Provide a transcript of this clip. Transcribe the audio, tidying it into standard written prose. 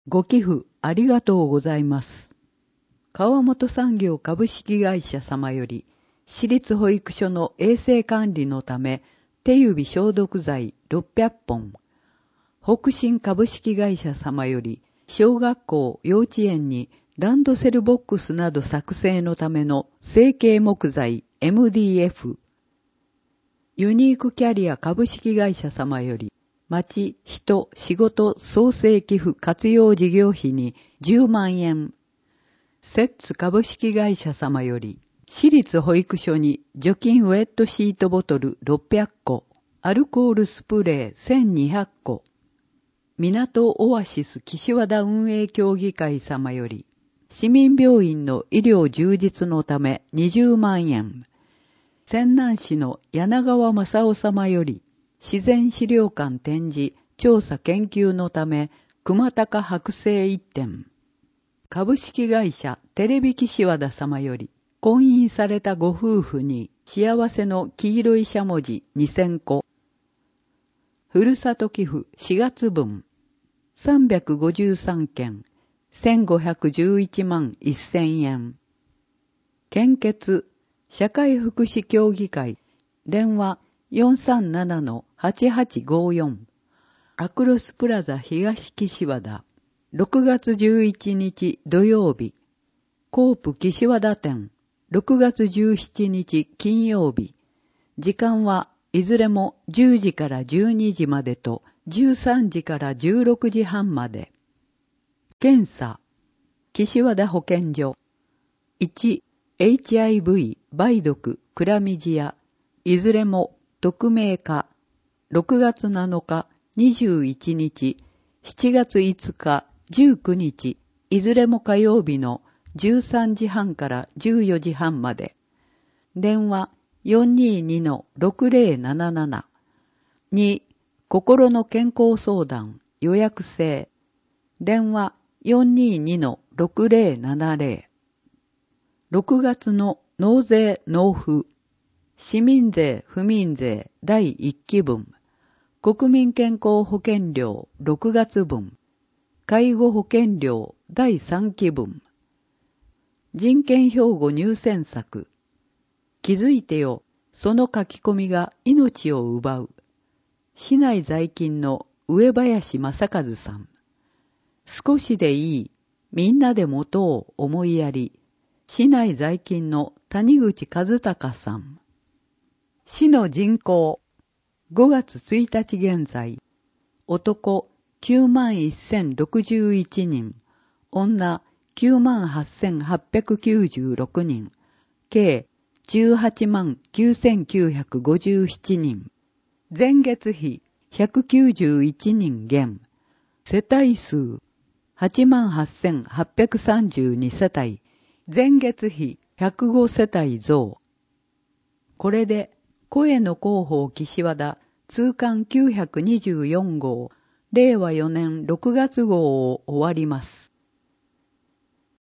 ご寄付ありがとうございます。川本産業株式会社様より、私立保育所の衛生管理のため、手指消毒剤600本。北進株式会社様より、小学校、幼稚園にランドセルボックスなど作成のための成形木材 MDF。ユニークキャリア株式会社様より、町、人、仕事、創生寄付活用事業費に10万円。セッツ株式会社様より、私立保育所に除菌ウェットシートボトル600個、アルコールスプレー1200個。港オアシス岸和田運営協議会様より、市民病院の医療充実のため20万円。泉南市の柳川正夫様より、自然資料館展示、調査研究のため、熊高剥製1点。株式会社テレビ岸和田様より、婚姻されたご夫婦に幸せの黄色いしゃもじ2000個。ふるさと寄付4月分。353件、1511万1000円。献血、社会福祉協議会、電話437-8854。アクロスプラザ東岸和田。6月11日土曜日。コープ岸和田店。6月17日金曜日。時間はいずれも10時から12時までと13時から16時半まで。検査。岸和田保健所。1、HIV、梅毒、クラミジア。いずれも匿名化。6月7日、21日、7月5日、19日、いずれも火曜日の13時半から14時半まで。電話422-6077。2、心の健康相談予約制。電話422-6070。6月の納税納付。市民税不民税第1期分。国民健康保険料6月分。介護保険料第3期分。人権標語入選作。気づいてよ、その書き込みが命を奪う。市内在勤の上林正和さん。少しでいい、みんなで持とう思いやり。市内在勤の谷口和孝さん。市の人口。5月1日現在。男91,061人。女98,896人。計189,957人。前月比191人減。世帯数88,832世帯。前月比105世帯増。これで、声の広報岸和田通刊924号、令和4年6月号を終わります。